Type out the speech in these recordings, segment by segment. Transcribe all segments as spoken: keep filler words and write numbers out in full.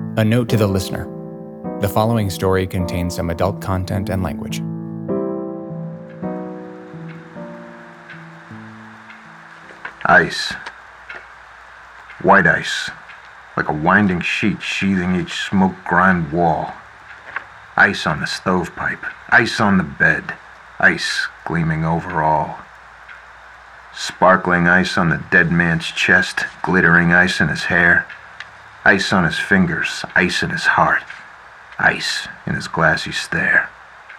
A note to the listener. The following story contains some adult content and language. Ice. White ice. Like a winding sheet sheathing each smoke-grimed wall. Ice on the stovepipe. Ice on the bed. Ice gleaming over all. Sparkling ice on the dead man's chest. Glittering ice in his hair. Ice on his fingers. Ice in his heart. Ice in his glassy stare.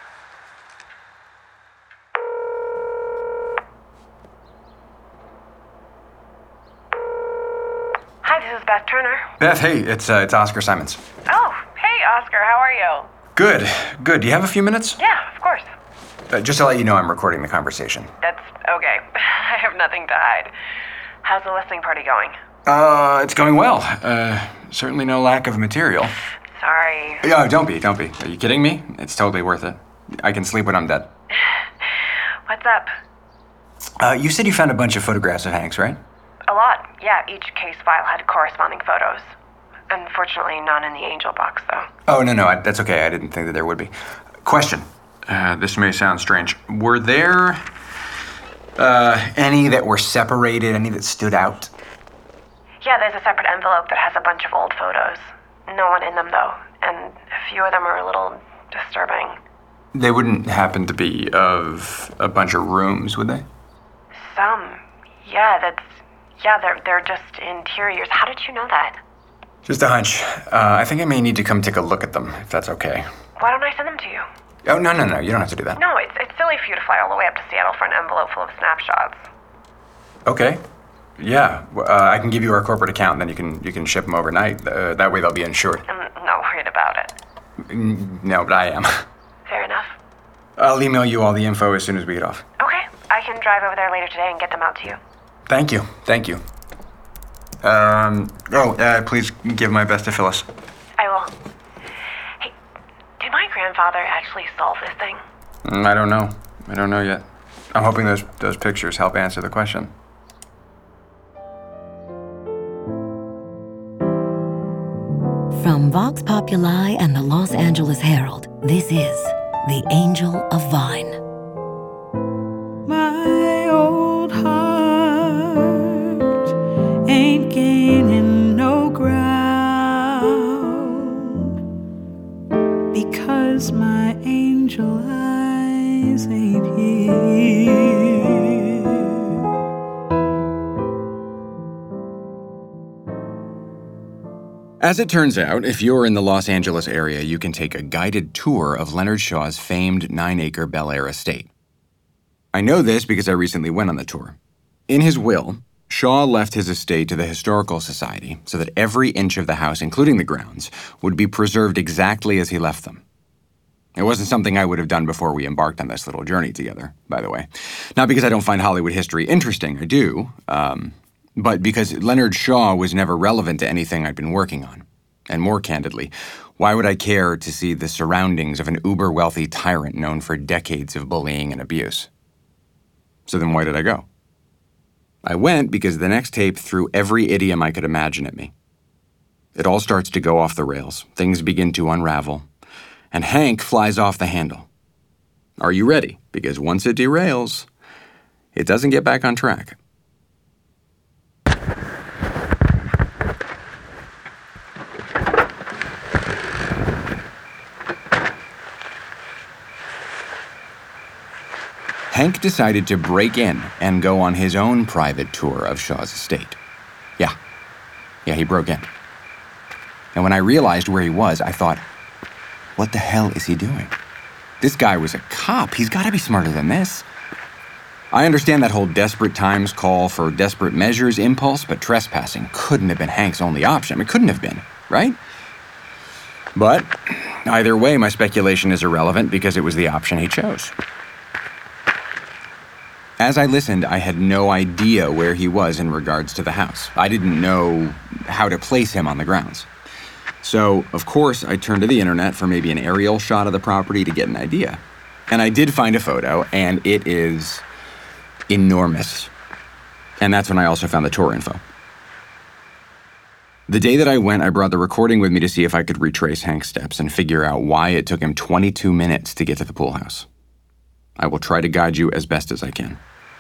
Hi, this is Beth Turner. Beth, hey, it's uh, it's Oscar Simons. Oh, hey, Oscar, how are you? Good, good. Do you have a few minutes? Yeah, of course. Uh, just to let you know, I'm recording the conversation. That's okay. I have nothing to hide. How's the listening party going? Uh, it's going well. Uh, certainly no lack of material. Sorry. Yeah, don't be, don't be. Are you kidding me? It's totally worth it. I can sleep when I'm dead. What's up? Uh, you said you found a bunch of photographs of Hank's, right? A lot. Yeah, each case file had corresponding photos. Unfortunately, none in the angel box, though. Oh, no, no, I, that's okay. I didn't think that there would be. Question. Uh, this may sound strange. Were there uh, any that were separated, any that stood out? Yeah, there's a separate envelope that has a bunch of old photos. No one in them, though, and a few of them are a little disturbing. They wouldn't happen to be of a bunch of rooms, would they? Some. Yeah, that's... Yeah, they're, they're just interiors. How did you know that? Just a hunch. Uh, I think I may need to come take a look at them, if that's okay. Why don't I send them to you? Oh, no, no, no. You don't have to do that. No, it's it's silly for you to fly all the way up to Seattle for an envelope full of snapshots. Okay. Yeah. Uh, I can give you our corporate account, and then you can you can ship them overnight. Uh, that way they'll be insured. I'm not worried about it. Mm, No, but I am. Fair enough. I'll email you all the info as soon as we get off. Okay, I can drive over there later today and get them out to you. Thank you. Thank you. Um. Oh, uh, please give my best to Phyllis. I will. Hey, did my grandfather actually solve this thing? Mm, I don't know. I don't know yet. I'm hoping those those pictures help answer the question. From Vox Populi and the Los Angeles Herald, this is The Angel of Vine. My old heart ain't gaining no ground because my angel eyes ain't here. As it turns out, if you're in the Los Angeles area, you can take a guided tour of Leonard Shaw's famed nine-acre Bel Air estate. I know this because I recently went on the tour. In his will, Shaw left his estate to the Historical Society so that every inch of the house, including the grounds, would be preserved exactly as he left them. It wasn't something I would have done before we embarked on this little journey together, by the way. Not because I don't find Hollywood history interesting, I do, um... but because Leonard Shaw was never relevant to anything I'd been working on. And more candidly, why would I care to see the surroundings of an uber-wealthy tyrant known for decades of bullying and abuse? So then why did I go? I went because the next tape threw every idiom I could imagine at me. It all starts to go off the rails, things begin to unravel, and Hank flies off the handle. Are you ready? Because once it derails, it doesn't get back on track. Hank decided to break in and go on his own private tour of Shaw's estate. Yeah. Yeah, he broke in. And when I realized where he was, I thought, what the hell is he doing? This guy was a cop. He's got to be smarter than this. I understand that whole desperate times call for desperate measures impulse, but trespassing couldn't have been Hank's only option. It couldn't have been, right? But either way, my speculation is irrelevant because it was the option he chose. As I listened, I had no idea where he was in regards to the house. I didn't know how to place him on the grounds. So, of course, I turned to the internet for maybe an aerial shot of the property to get an idea. And I did find a photo, and it is enormous. And that's when I also found the tour info. The day that I went, I brought the recording with me to see if I could retrace Hank's steps and figure out why it took him twenty-two minutes to get to the pool house. I will try to guide you as best as I can.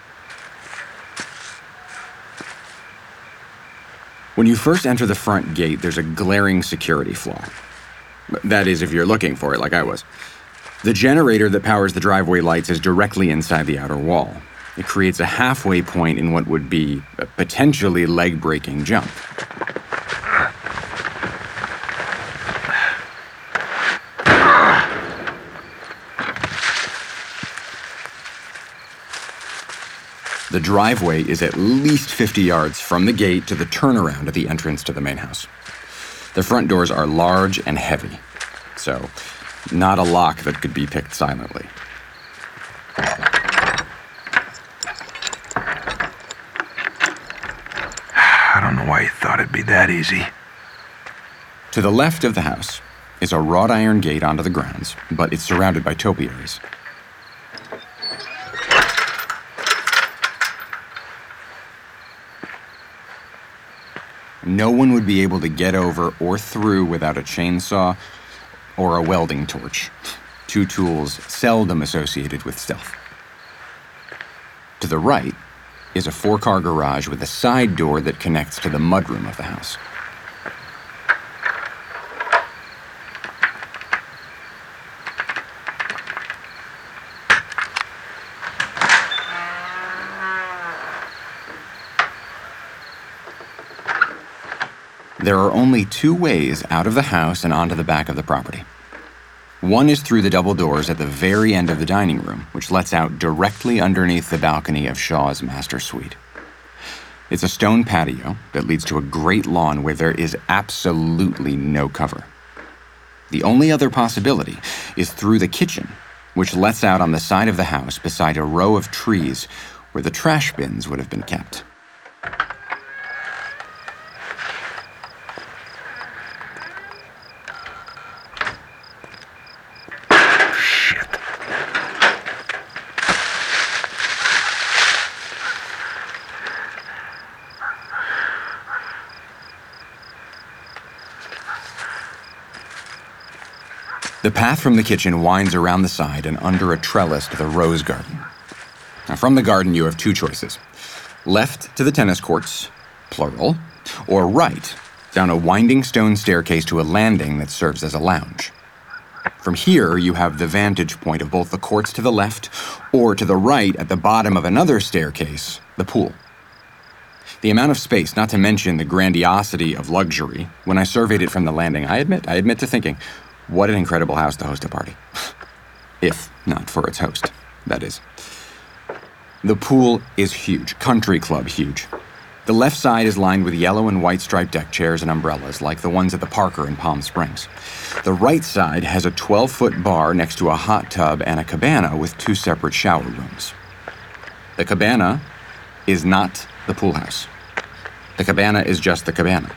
When you first enter the front gate, there's a glaring security flaw. That is, if you're looking for it, like I was. The generator that powers the driveway lights is directly inside the outer wall. It creates a halfway point in what would be a potentially leg-breaking jump. The driveway is at least fifty yards from the gate to the turnaround at the entrance to the main house. The front doors are large and heavy, so not a lock that could be picked silently. I don't know why you thought it'd be that easy. To the left of the house is a wrought iron gate onto the grounds, but it's surrounded by topiaries. No one would be able to get over or through without a chainsaw or a welding torch, two tools seldom associated with stealth. To the right is a four-car garage with a side door that connects to the mudroom of the house. There are only two ways out of the house and onto the back of the property. One is through the double doors at the very end of the dining room, which lets out directly underneath the balcony of Shaw's master suite. It's a stone patio that leads to a great lawn where there is absolutely no cover. The only other possibility is through the kitchen, which lets out on the side of the house beside a row of trees where the trash bins would have been kept. The path from the kitchen winds around the side and under a trellis to the rose garden. Now, from the garden, you have two choices. Left to the tennis courts, plural, or right, down a winding stone staircase to a landing that serves as a lounge. From here, you have the vantage point of both the courts to the left, or to the right at the bottom of another staircase, the pool. The amount of space, not to mention the grandiosity of luxury, when I surveyed it from the landing, I admit, I admit to thinking, what an incredible house to host a party. If not for its host, that is. The pool is huge, country club huge. The left side is lined with yellow and white striped deck chairs and umbrellas, like the ones at the Parker in Palm Springs. The right side has a twelve-foot bar next to a hot tub and a cabana with two separate shower rooms. The cabana is not the pool house. The cabana is just the cabana.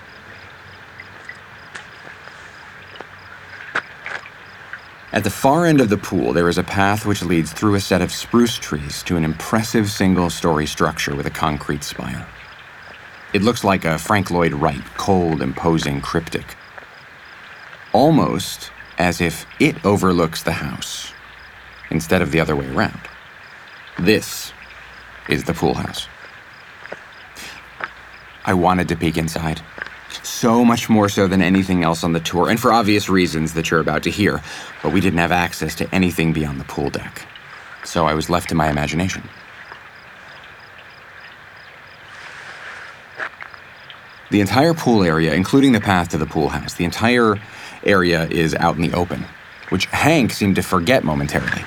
At the far end of the pool, there is a path which leads through a set of spruce trees to an impressive single-story structure with a concrete spire. It looks like a Frank Lloyd Wright, cold, imposing cryptic. Almost as if it overlooks the house, instead of the other way around. This is the pool house. I wanted to peek inside. So much more so than anything else on the tour, and for obvious reasons that you're about to hear, but we didn't have access to anything beyond the pool deck. So I was left to my imagination. The entire pool area, including the path to the pool house, the entire area is out in the open, which Hank seemed to forget momentarily.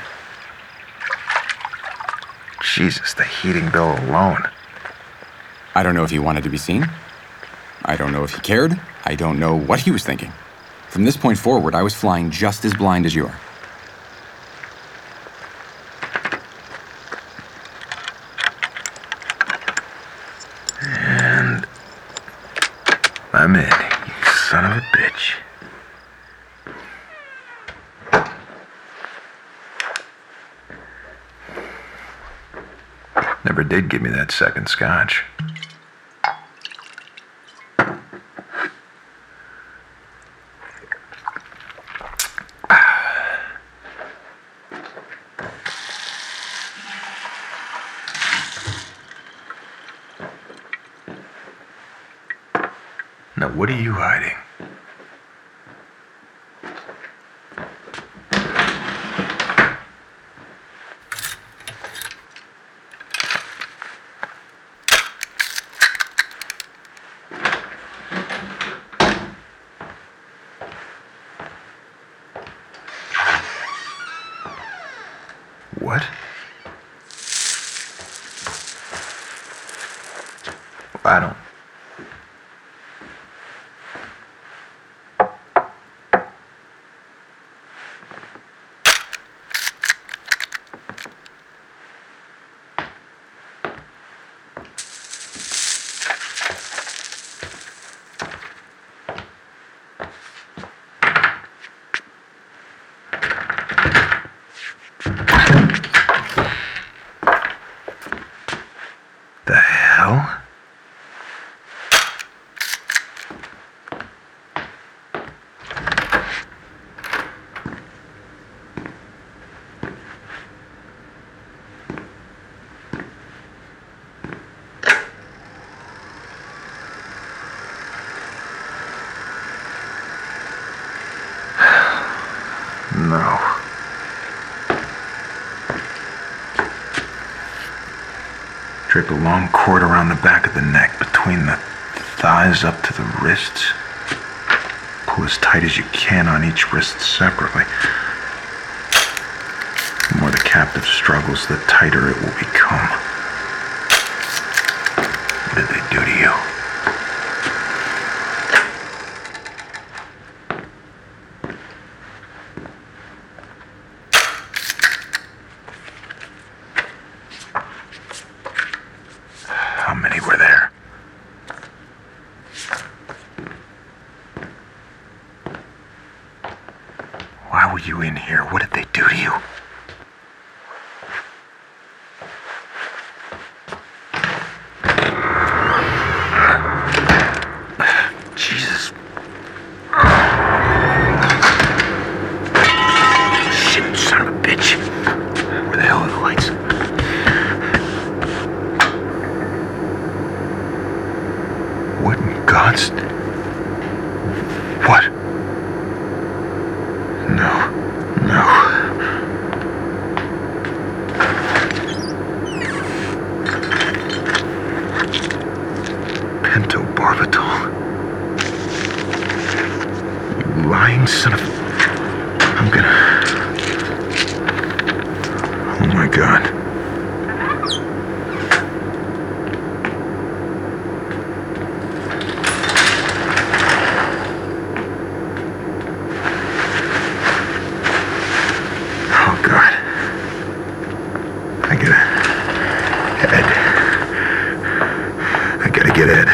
Jesus, the heating bill alone. I don't know if he wanted to be seen. I don't know if he cared. I don't know what he was thinking. From this point forward, I was flying just as blind as you are. And I'm in, you son of a bitch. Never did give me that second scotch. What are you hiding? What? I don't. The hell? No. Drape a long cord around the back of the neck, between the thighs up to the wrists. Pull as tight as you can on each wrist separately. The more the captive struggles, the tighter it will become. What did they do to you? How many were there? Why were you in here? What did they do to you? Jesus. Shit, son of a bitch. Where the hell are the lights? What in God's... What? No. No. Pentobarbital. You lying son of... I'm gonna... Oh my God. Oh God. I gotta... Ed. I gotta get Ed.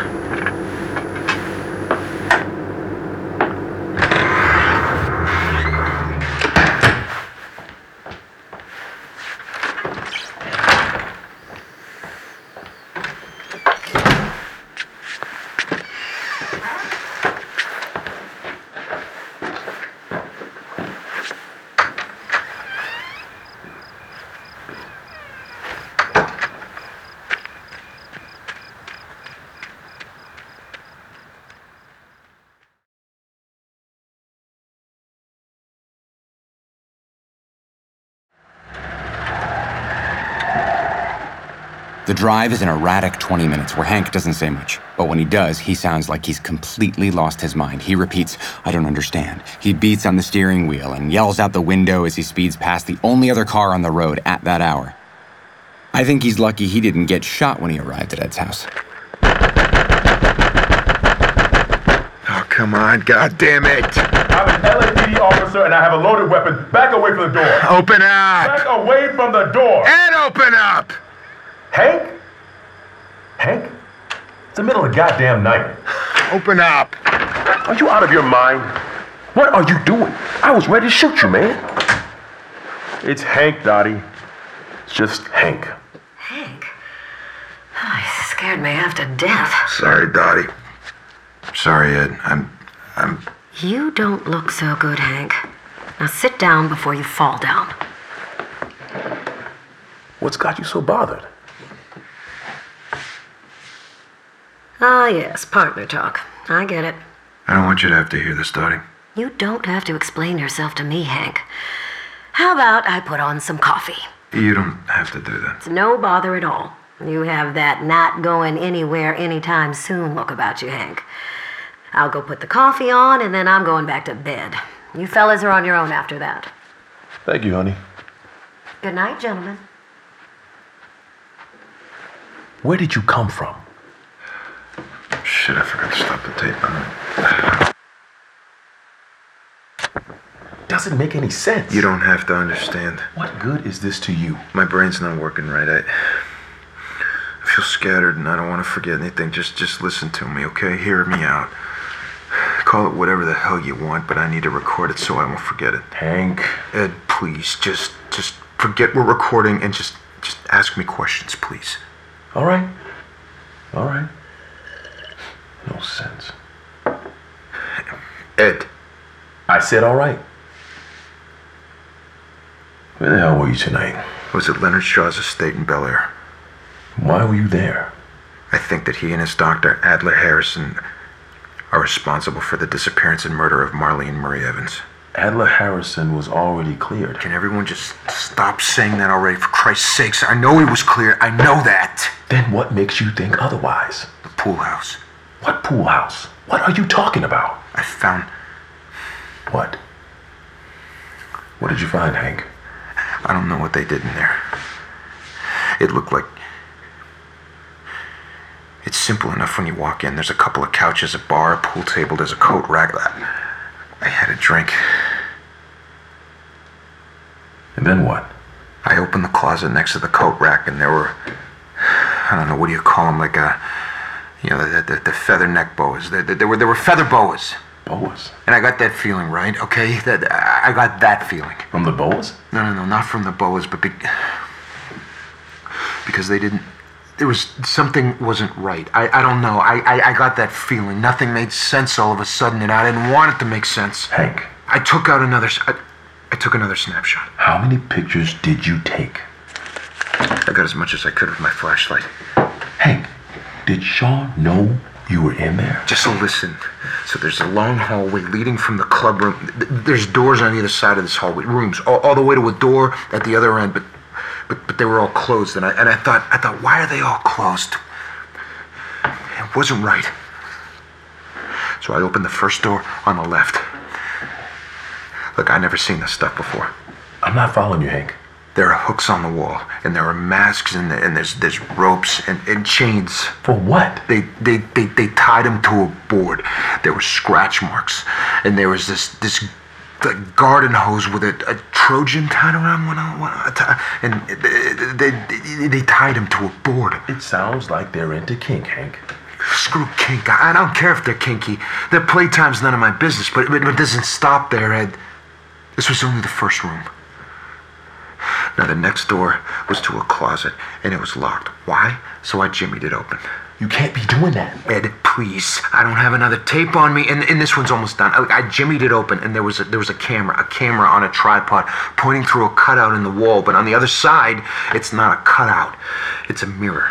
The drive is an erratic twenty minutes where Hank doesn't say much. But when he does, he sounds like he's completely lost his mind. He repeats, "I don't understand." He beats on the steering wheel and yells out the window as he speeds past the only other car on the road at that hour. I think he's lucky he didn't get shot when he arrived at Ed's house. Oh, come on, God damn it! I'm an L A P D officer and I have a loaded weapon. Back away from the door. Open up! Back away from the door. Ed, open up! Hank? Hank? It's the middle of the goddamn night. Open up! Are you out of your mind? What are you doing? I was ready to shoot you, man. It's Hank, Dottie. It's just Hank. Hank? Oh, you scared me half to death. Sorry, Dottie. Sorry, Ed. I'm... I'm... You don't look so good, Hank. Now sit down before you fall down. What's got you so bothered? Ah, yes, partner talk. I get it. I don't want you to have to hear this, Dottie. You don't have to explain yourself to me, Hank. How about I put on some coffee? You don't have to do that. It's no bother at all. You have that not going anywhere anytime soon look about you, Hank. I'll go put the coffee on, and then I'm going back to bed. You fellas are on your own after that. Thank you, honey. Good night, gentlemen. Where did you come from? Shit, I forgot to stop the tape on it. Doesn't make any sense. You don't have to understand. What good is this to you? My brain's not working right. I, I feel scattered and I don't want to forget anything. Just, just listen to me, okay? Hear me out. Call it whatever the hell you want, but I need to record it so I won't forget it. Hank. Ed, please, just, just forget we're recording and just, just ask me questions, please. All right. All right. No sense. Ed. I said all right. Where the hell were you tonight? I was at Leonard Shaw's estate in Bel Air. Why were you there? I think that he and his doctor, Adler Harrison, are responsible for the disappearance and murder of Marlene Marie Evans. Adler Harrison was already cleared. Can everyone just stop saying that already, for Christ's sakes? I know he was cleared. I know that. Then what makes you think otherwise? The pool house. What pool house? What are you talking about? I found... What? What did you find, Hank? I don't know what they did in there. It looked like... It's simple enough when you walk in. There's a couple of couches, a bar, a pool table, there's a coat rack. I had a drink. And then what? I opened the closet next to the coat rack and there were... I don't know, what do you call them? Like a... You know, the, the, the feather neck boas. There, there, were, there were feather boas. Boas? And I got that feeling, right? Okay? That I got that feeling. From the boas? No, no, no, not from the boas, but be, because they didn't... There was... Something wasn't right. I, I don't know. I, I, I got that feeling. Nothing made sense all of a sudden, and I didn't want it to make sense. Hank. I took out another... I, I took another snapshot. How many pictures did you take? I got as much as I could with my flashlight. Hank, did Shaw know you were in there? Just listen. So there's a long hallway leading from the club room. There's doors on either side of this hallway, rooms, all, all the way to a door at the other end, but but but they were all closed. And I and I thought I thought, why are they all closed? It wasn't right. So I opened the first door on the left. Look, I never seen this stuff before. I'm not following you, Hank. There are hooks on the wall, and there are masks, and, and there's there's ropes and, and chains. For what? They, they they they tied him to a board. There were scratch marks, and there was this this like garden hose with a, a Trojan tied around one, one and they, they they tied him to a board. It sounds like they're into kink, Hank. Screw kink. I, I don't care if they're kinky. Their playtime's none of my business. But, but it doesn't stop there, Ed. This was only the first room. Now, the next door was to a closet, and it was locked. Why? So I jimmied it open. You can't be doing that. Ed, please. I don't have another tape on me, and, and this one's almost done. I, I jimmied it open, and there was a, there was a camera, a camera on a tripod pointing through a cutout in the wall. But on the other side, it's not a cutout. It's a mirror.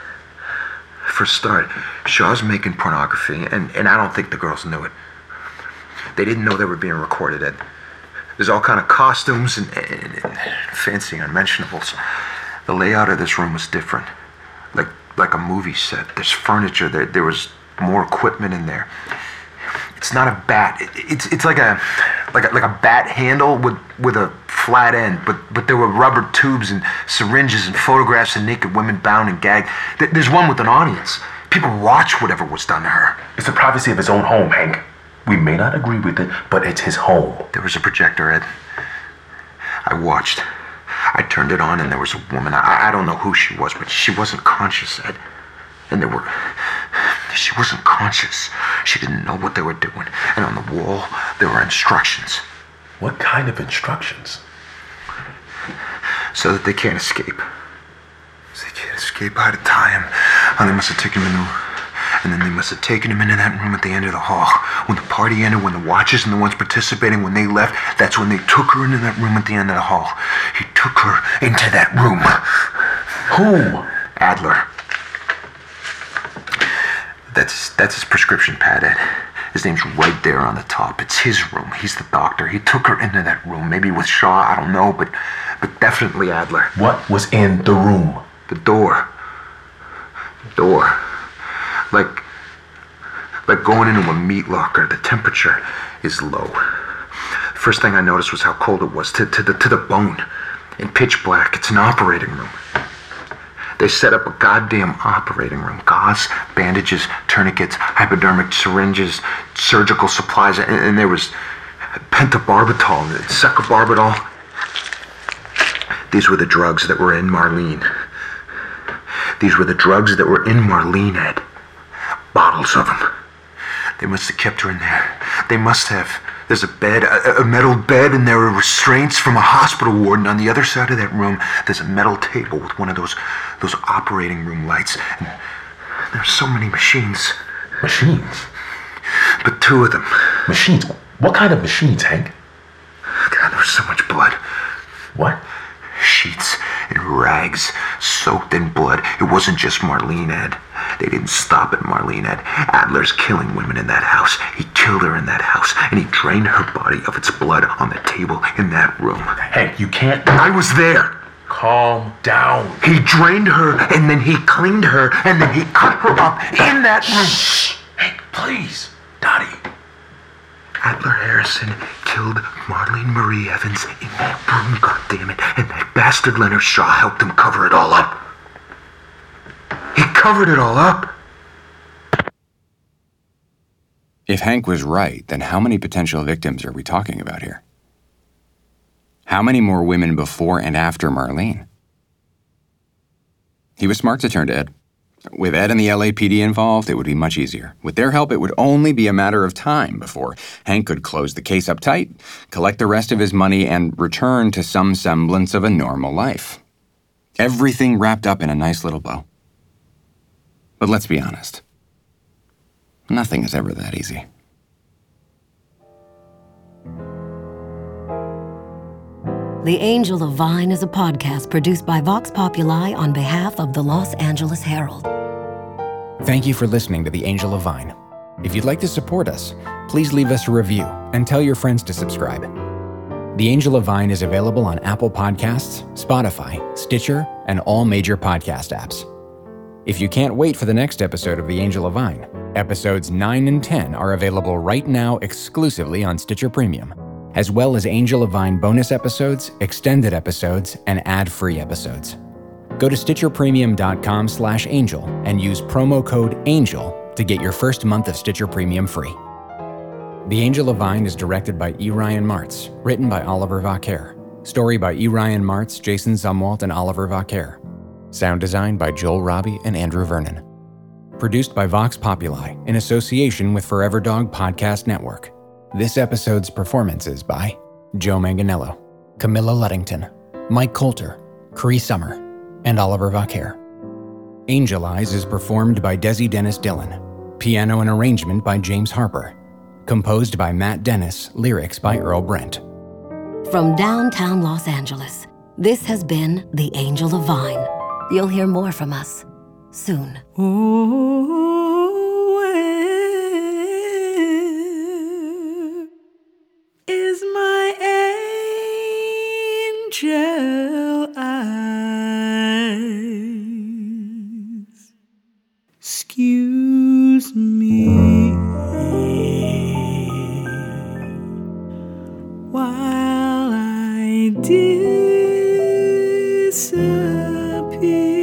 For a start, Shaw's making pornography, and, and I don't think the girls knew it. They didn't know they were being recorded, Ed. There's all kind of costumes and, and, and fancy unmentionables. The layout of this room was different, like like a movie set. There's furniture. There there was more equipment in there. It's not a bat. It, it's it's like a like a, like a bat handle with with a flat end. But but there were rubber tubes and syringes and photographs of naked women bound and gagged. There's one with an audience. People watch whatever was done to her. It's the privacy of his own home, Hank. We may not agree with it, but it's his home. There was a projector, Ed. I watched. I turned it on, and there was a woman. I, I don't know who she was, but she wasn't conscious, Ed. And there were... She wasn't conscious. She didn't know what they were doing. And on the wall, there were instructions. What kind of instructions? So that they can't escape. So they can't escape. I had to tie him. Oh, they must have taken him in the... And then they must have taken him into that room at the end of the hall. When the party ended, when the watchers and the ones participating, when they left, that's when they took her into that room at the end of the hall. He took her into that room. Who? Adler. That's that's his prescription pad, Ed. His name's right there on the top. It's his room. He's the doctor. He took her into that room. Maybe with Shaw, I don't know, but but definitely Adler. What was in the room? The door. The door. Like like going into a meat locker. The temperature is low. First thing I noticed was how cold it was to, to the to the bone. In pitch black. It's an operating room. They set up a goddamn operating room. Gauze, bandages, tourniquets, hypodermic syringes, surgical supplies, and, and there was pentobarbital, secobarbital. These were the drugs that were in Marlene. These were the drugs that were in Marlene, Ed. Bottles of them. They must have kept her in there. They must have. There's a bed, a, a metal bed, and there are restraints from a hospital ward. And on the other side of that room, there's a metal table with one of those those operating room lights. And there's so many machines. Machines? But two of them. Machines? What kind of machines, Hank? God, there was so much blood. What? Sheets and rags soaked in blood. It wasn't just Marlene, Ed. They didn't stop at Marlene, Ed. Adler's killing women in that house. He killed her in that house, and he drained her body of its blood on the table in that room. Hank, you can't... I was there. Calm down. He drained her, and then he cleaned her, and then he cut her up in that room. Shh! Hank, please. Dottie. Adler Harrison killed Marlene Marie Evans in that room, goddammit, and that bastard Leonard Shaw helped him cover it all up. He covered it all up. If Hank was right, then how many potential victims are we talking about here? How many more women before and after Marlene? He was smart to turn to Ed. With Ed and the L A P D involved, it would be much easier. With their help, it would only be a matter of time before Hank could close the case up tight, collect the rest of his money, and return to some semblance of a normal life. Everything wrapped up in a nice little bow. But let's be honest. Nothing is ever that easy. The Angel of Vine is a podcast produced by Vox Populi on behalf of the Los Angeles Herald. Thank you for listening to The Angel of Vine. If you'd like to support us, please leave us a review and tell your friends to subscribe. The Angel of Vine is available on Apple Podcasts, Spotify, Stitcher, and all major podcast apps. If you can't wait for the next episode of The Angel of Vine, episodes nine and ten are available right now exclusively on Stitcher Premium, as well as Angel of Vine bonus episodes, extended episodes, and ad-free episodes. Go to stitcherpremium.com slash angel and use promo code ANGEL to get your first month of Stitcher Premium free. The Angel of Vine is directed by E. Ryan Martz, written by Oliver Vaquer. Story by E. Ryan Martz, Jason Zumwalt, and Oliver Vaquer. Sound design by Joel Robbie and Andrew Vernon. Produced by Vox Populi in association with Forever Dog Podcast Network. This episode's performances by Joe Manganiello, Camilla Luddington, Mike Coulter, Cree Summer, and Oliver Vaquer. Angel Eyes is performed by Desi Dennis Dillon. Piano and arrangement by James Harper. Composed by Matt Dennis, lyrics by Earl Brent. From downtown Los Angeles, this has been The Angel of Vine. You'll hear more from us soon. Oh, where is my angel eyes? Excuse me while I disappear.